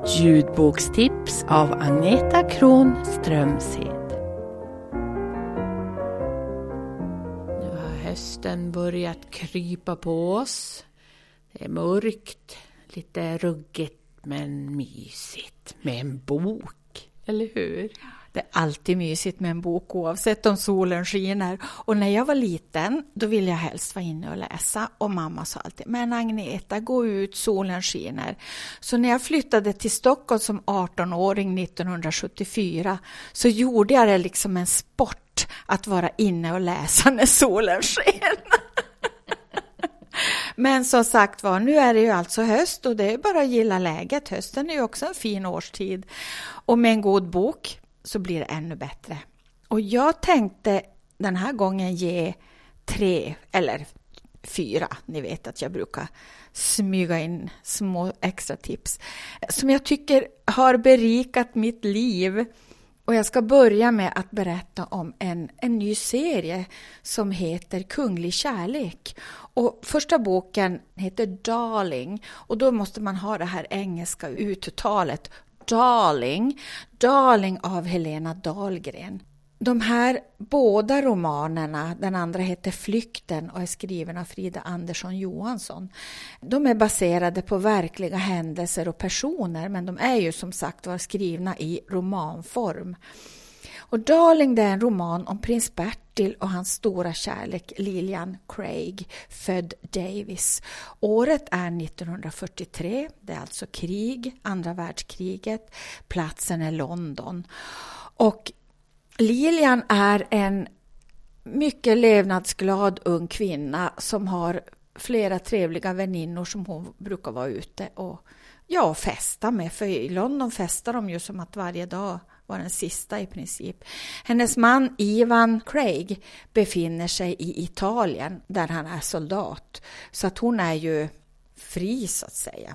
Ljudbokstips av Agneta Kron Strömshed. Nu har hösten börjat krypa på oss. Det är mörkt, lite ruggigt men mysigt med en bok, eller hur? Det är alltid mysigt med en bok oavsett om solen skiner. Och när jag var liten, då ville jag helst vara inne och läsa. Och mamma sa alltid, men Agneta, gå ut, solen skiner. Så när jag flyttade till Stockholm som 18-åring 1974 så gjorde jag det liksom en sport att vara inne och läsa när solen sken. Men som sagt var, nu är det ju alltså höst och det är bara att gilla läget. Hösten är ju också en fin årstid. Och med en god bok så blir det ännu bättre. Och jag tänkte den här gången ge 3 eller 4. Ni vet att jag brukar smyga in små extra tips som jag tycker har berikat mitt liv. Och jag ska börja med att berätta om en ny serie som heter Kunglig kärlek. Och första boken heter Darling. Och då måste man ha det här engelska uttalet. Darling av Helena Dahlgren. De här båda romanerna, den andra heter Flykten och är skriven av Frida Andersson Johansson. De är baserade på verkliga händelser och personer, men de är ju som sagt var skrivna i romanform. Och Darling, det är en roman om prins Bertil och hans stora kärlek Lilian Craig, född Davis. Året är 1943, det är alltså krig, andra världskriget, platsen är London. Och Lilian är en mycket levnadsglad ung kvinna som har flera trevliga väninnor som hon brukar vara ute och festa med. För i London festar de ju som att varje dag var den sista i princip. Hennes man Ivan Craig befinner sig i Italien där han är soldat. Så att hon är ju fri så att säga.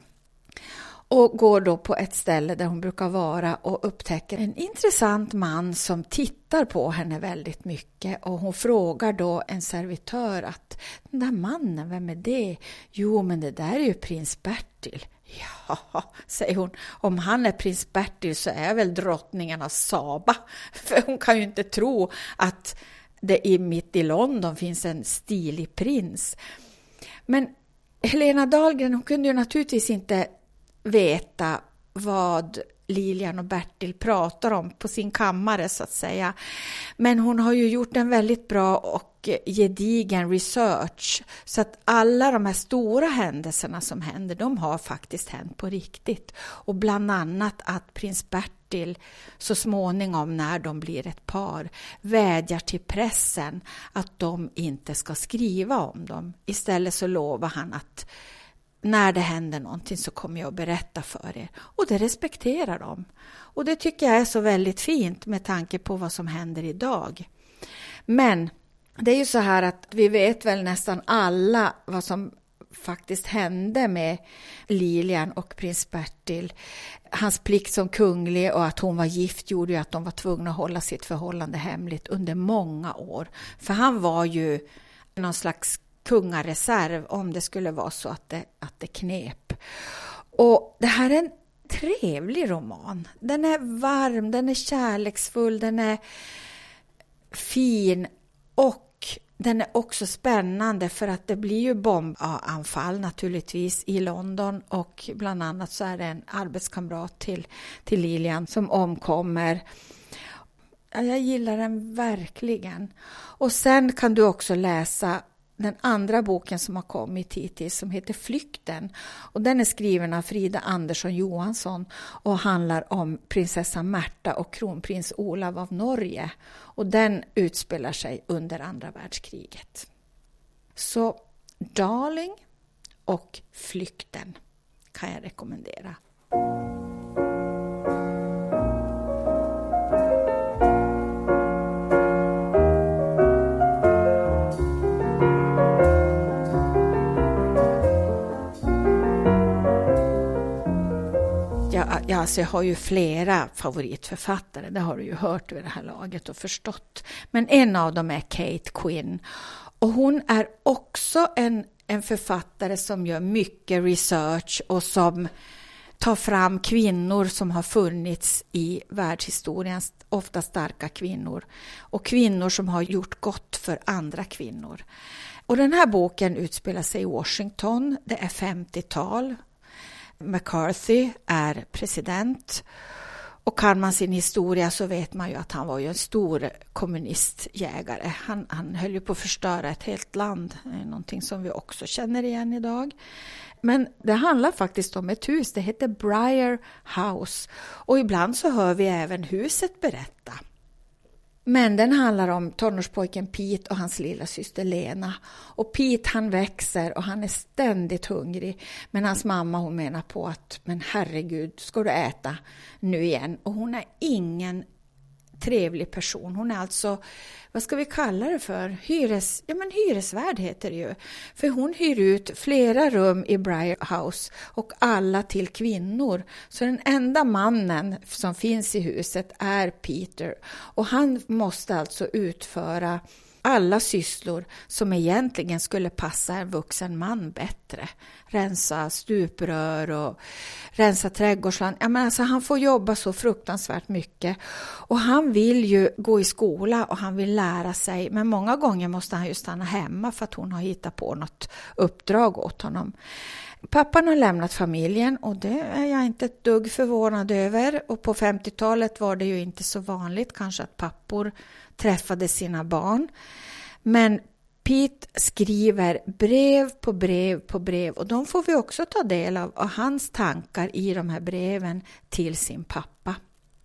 Och går då på ett ställe där hon brukar vara och upptäcker en intressant man som tittar på henne väldigt mycket. Och hon frågar då en servitör att den där mannen, vem är det? Jo, men det där är ju prins Bertil. Ja, säger hon, om han är prins Bertil så är väl drottningen av Saba. För hon kan ju inte tro att det mitt i London finns en stilig prins. Men Helena Dahlgren, hon kunde ju naturligtvis inte veta vad Lilian och Bertil pratar om på sin kammare så att säga. Men hon har ju gjort en väldigt bra och gedigen research så att alla de här stora händelserna som händer, de har faktiskt hänt på riktigt. Och bland annat att prins Bertil så småningom när de blir ett par vädjar till pressen att de inte ska skriva om dem. Istället så lovar han att när det händer någonting så kommer jag att berätta för er. Och det respekterar de. Och det tycker jag är så väldigt fint med tanke på vad som händer idag. Men det är ju så här att vi vet väl nästan alla vad som faktiskt hände med Lilian och prins Bertil. Hans plikt som kunglig och att hon var gift gjorde ju att de var tvungna att hålla sitt förhållande hemligt under många år. För han var ju någon slags kungareserv om det skulle vara så att det knep. Och det här är en trevlig roman. Den är varm, den är kärleksfull, den är fin och den är också spännande för att det blir ju bombanfall naturligtvis i London och bland annat så är det en arbetskamrat till Lilian som omkommer. Jag gillar den verkligen. Och sen kan du också läsa den andra boken som har kommit hittills som heter Flykten. Och den är skriven av Frida Andersson Johansson och handlar om prinsessan Märta och kronprins Olav av Norge. Och den utspelar sig under andra världskriget. Så Darling och Flykten kan jag rekommendera. Alltså jag har ju flera favoritförfattare, det har du ju hört vid det här laget och förstått. Men en av dem är Kate Quinn. Och hon är också en författare som gör mycket research och som ta fram kvinnor som har funnits i världshistorien, ofta starka kvinnor, och kvinnor som har gjort gott för andra kvinnor. Och den här boken utspelar sig i Washington, det är 50-tal. McCarthy är president, och kan man sin historia så vet man ju att han var ju en stor kommunistjägare. Han höll ju på att förstöra ett helt land, någonting som vi också känner igen idag. Men det handlar faktiskt om ett hus, det heter Briar House, och ibland så hör vi även huset berätta. Men den handlar om tonårspojken Pete och hans lilla syster Lena. Och Pete, han växer och han är ständigt hungrig. Men hans mamma, hon menar på att, men herregud, ska du äta nu igen? Och hon är ingen trevlig person. Hon är alltså, vad ska vi kalla det för? Hyresvärd heter det ju. För hon hyr ut flera rum i Briar House och alla till kvinnor. Så den enda mannen som finns i huset är Peter. Och han måste alltså utföra alla sysslor som egentligen skulle passa en vuxen man bättre. Rensa stuprör och rensa trädgårdsland. Alltså han får jobba så fruktansvärt mycket. Och han vill ju gå i skola och han vill lära sig. Men många gånger måste han ju stanna hemma för att hon har hittat på något uppdrag åt honom. Pappan har lämnat familjen och det är jag inte ett dugg förvånad över. Och på 50-talet var det ju inte så vanligt kanske att pappor träffade sina barn. Men Pete skriver brev på brev på brev, och de får vi också ta del av hans tankar i de här breven till sin pappa.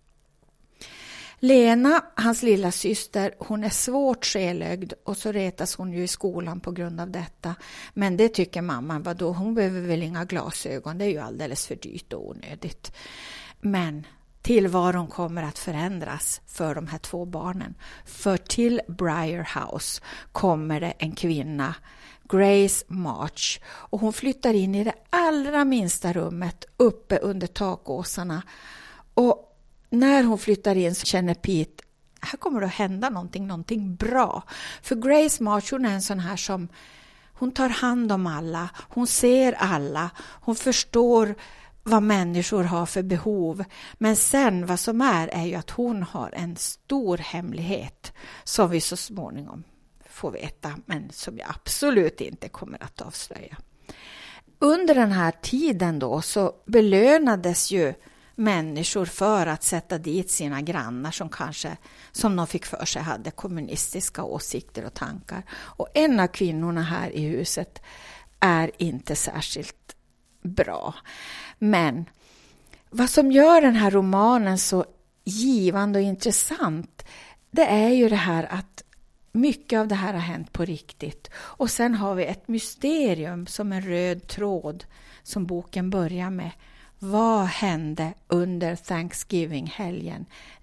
Lena, hans lilla syster, hon är svårt skelögd och så retas hon ju i skolan på grund av detta. Men det tycker mamman, vadå, hon behöver väl inga glasögon, det är ju alldeles för dyrt och onödigt. Men tillvaron kommer att förändras för de här två barnen. För till Briar House kommer det en kvinna, Grace March. Och hon flyttar in i det allra minsta rummet uppe under takåsarna. Och när hon flyttar in så känner Pete, här kommer det att hända någonting bra. För Grace March, hon är en sån här som, hon tar hand om alla, hon ser alla, hon förstår vad människor har för behov. Men sen vad som är ju att hon har en stor hemlighet som vi så småningom får veta, men som jag absolut inte kommer att avslöja. Under den här tiden då så belönades ju människor för att sätta dit sina grannar som de fick för sig hade kommunistiska åsikter och tankar. Och en av kvinnorna här i huset är inte särskilt bra. Men vad som gör den här romanen så givande och intressant, det är ju det här att mycket av det här har hänt på riktigt. Och sen har vi ett mysterium som en röd tråd som boken börjar med. Vad hände under Thanksgiving-helgen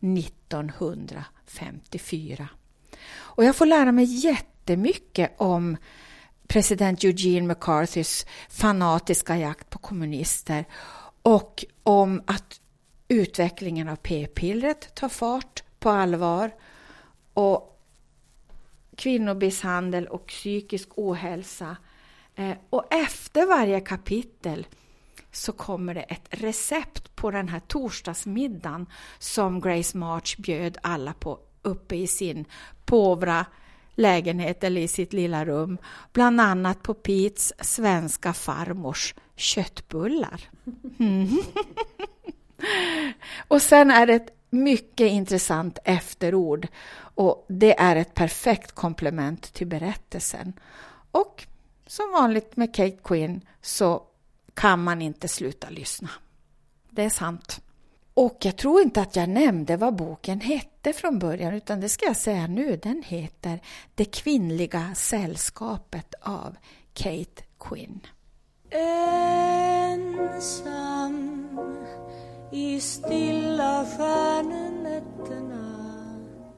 1954? Och jag får lära mig jättemycket om president Eugene McCarthys fanatiska jakt på kommunister och om att utvecklingen av p-pillret tar fart på allvar och kvinnobisshandel och psykisk ohälsa. Och efter varje kapitel så kommer det ett recept på den här torsdagsmiddagen som Grace March bjöd alla på uppe i sin påvra lägenhet eller i sitt lilla rum. Bland annat på Petes svenska farmors köttbullar. Och sen är det ett mycket intressant efterord. Och det är ett perfekt komplement till berättelsen. Och som vanligt med Kate Quinn så kan man inte sluta lyssna. Det är sant. Och jag tror inte att jag nämnde vad boken hette från början, utan det ska jag säga nu. Den heter Det kvinnliga sällskapet av Kate Quinn. Ensam i stilla stjärnenätterna,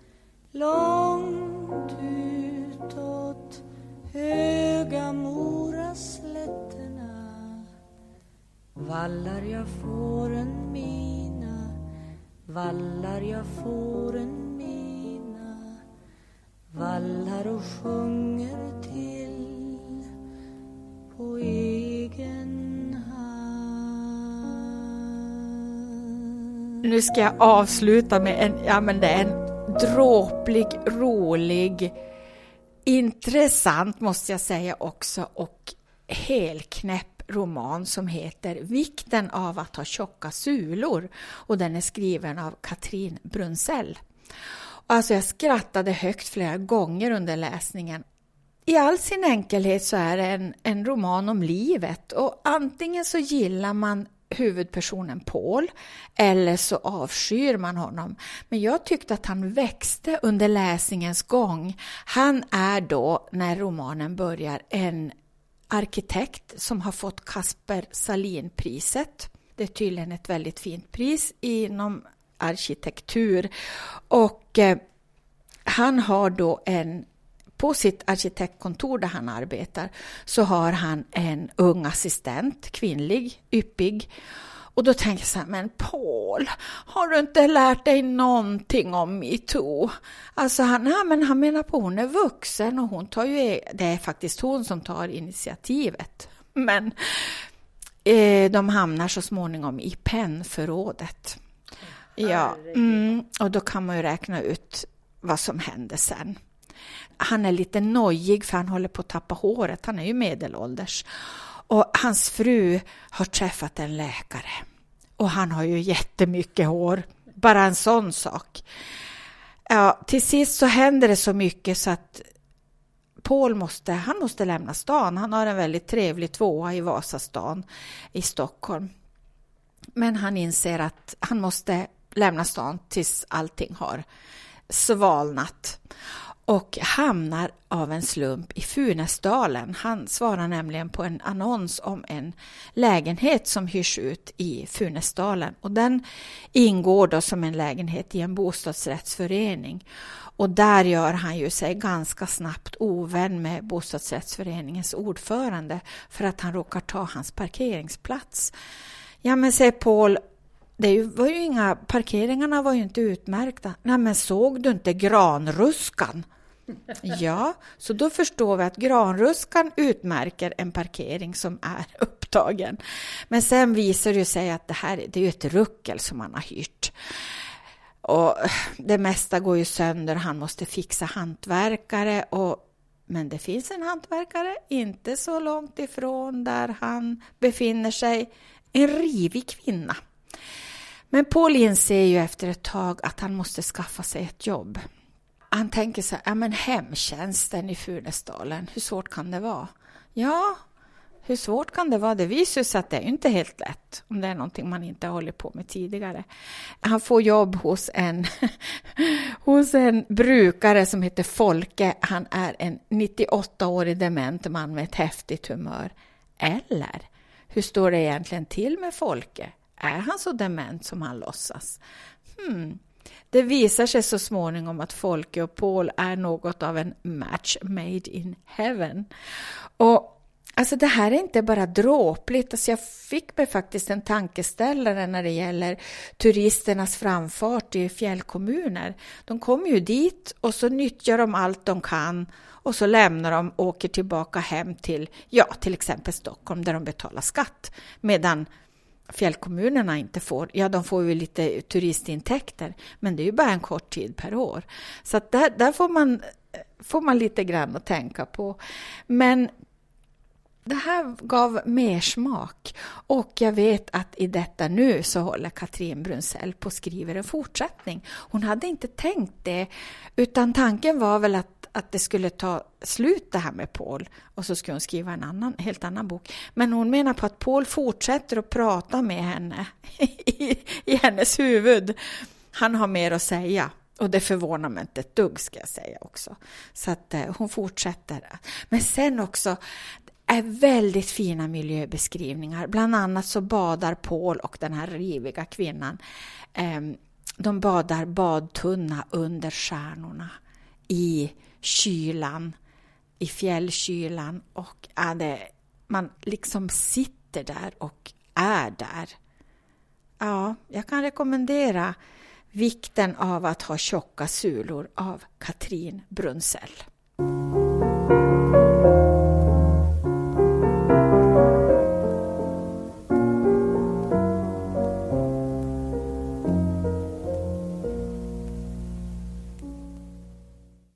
långt utåt höga moraslätterna, vallar jag fåren mina, vallar jag fåren mina, vallar och sjunger till på egen hand. Nu ska jag avsluta med en dråplig, rolig, intressant måste jag säga också, och helknäpp roman som heter Vikten av att ha tjocka sulor, och den är skriven av Katrin Brunzell. Alltså jag skrattade högt flera gånger under läsningen. I all sin enkelhet så är det en roman om livet, och antingen så gillar man huvudpersonen Paul eller så avskyr man honom. Men jag tyckte att han växte under läsningens gång. Han är då, när romanen börjar, en arkitekt som har fått Kasper Salin-priset. Det är tydligen ett väldigt fint pris inom arkitektur. Och han har då på sitt arkitektkontor där han arbetar så har han en ung assistent, kvinnlig, yppig. Och då tänker jag så här, men Paul, har du inte lärt dig någonting om MeToo? Alltså han menar på hon är vuxen och hon tar ju, det är faktiskt hon som tar initiativet. Men de hamnar så småningom i pennförrådet. Ja, och då kan man ju räkna ut vad som händer sen. Han är lite nojig för han håller på att tappa håret. Han är ju medelålders. Och hans fru har träffat en läkare. Och han har ju jättemycket hår. Bara en sån sak. Ja, till sist så händer det så mycket så att Paul måste lämna stan. Han har en väldigt trevlig tvåa i Vasastan i Stockholm. Men han inser att han måste lämna stan tills allting har svalnat. Och hamnar av en slump i Funäsdalen. Han svarar nämligen på en annons om en lägenhet som hyrs ut i Funäsdalen. Och den ingår då som en lägenhet i en bostadsrättsförening. Och där gör han ju sig ganska snabbt ovän med bostadsrättsföreningens ordförande. För att han råkar ta hans parkeringsplats. Ja men säger Paul, parkeringarna var ju inte utmärkta. Nej men såg du inte granruskan? Ja, så då förstår vi att granruskan utmärker en parkering som är upptagen. Men sen visar det sig att det är ju ett ruckel som man har hyrt. Och det mesta går ju sönder, han måste fixa hantverkare. Men det finns en hantverkare inte så långt ifrån där han befinner sig, en rivig kvinna. Men Paul inser ju efter ett tag att han måste skaffa sig ett jobb. Han tänker så här, men hemtjänsten i Funäsdalen, hur svårt kan det vara? Ja, hur svårt kan det vara? Det visar sig att det är inte helt lätt om det är någonting man inte håller på med tidigare. Han får jobb hos en brukare som heter Folke. Han är en 98-årig dement man med ett häftigt humör. Eller, hur står det egentligen till med Folke? Är han så dement som han låtsas? Det visar sig så småningom att Folke och Paul är något av en match made in heaven. Och alltså det här är inte bara dråpligt. Alltså jag fick mig faktiskt en tankeställare när det gäller turisternas framfart i fjällkommuner. De kommer ju dit och så nyttjar de allt de kan. Och så lämnar de och åker tillbaka hem till exempel Stockholm där de betalar skatt. Medan fjällkommunerna inte får, de får ju lite turistintäkter, men det är ju bara en kort tid per år. Så att där får man lite grann att tänka på. Men det här gav mer smak, och jag vet att i detta nu så håller Katrin Brunzell på att skriva en fortsättning. Hon hade inte tänkt det, utan tanken var väl att det skulle ta slut det här med Paul, och så skulle hon skriva en helt annan bok. Men hon menar på att Paul fortsätter att prata med henne i hennes huvud. Han har mer att säga, och det förvånar mig inte ett dugg, ska jag säga också. Så att hon fortsätter. Men sen också är väldigt fina miljöbeskrivningar. Bland annat så badar Paul och den här riviga kvinnan. De badar badtunna under stjärnorna i kylan, i fjällkylan, och man liksom sitter där och är där. Ja, jag kan rekommendera Vikten av att ha tjocka sulor av Katrin Brunzell.